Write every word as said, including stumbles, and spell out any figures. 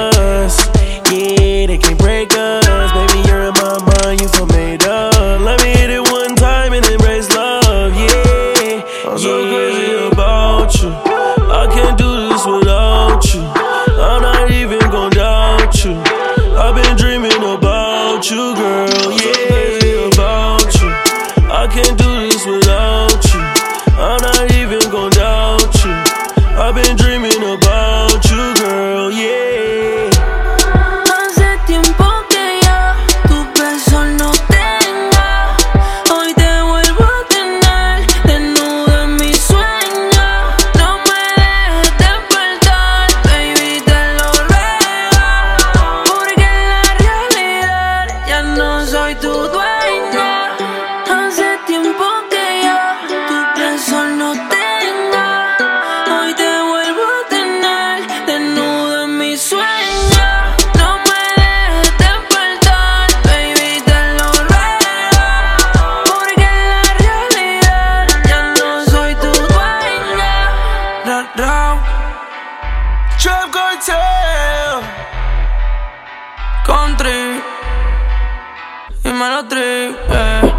us. Yeah, they can't break us. Baby, you're in my mind, you feel made up. Let me hit it one time and embrace love, yeah. I'm so crazy about you. I can't do this without you. I'm not even gonna doubt you. I've been dreaming about you, girl, yeah, about you. I can't do this without you. I'm not even gonna doubt you. I've been dreaming about you, girl, yeah. Hace tiempo que ya tu beso no tenga. Hoy te vuelvo a tener desnuda en mi sueño. No me dejes despertar, baby, te lo ruego. Porque en la realidad ya no soy tu dueña. Hace tiempo que ya tu beso no tenga. Hoy te vuelvo a tener desnuda en mi sueño. No me dejes despertar, baby, te lo ruego. Porque en la realidad ya no soy tu dueña. Ra, ra. Trap Cartel Country y Melody, eh.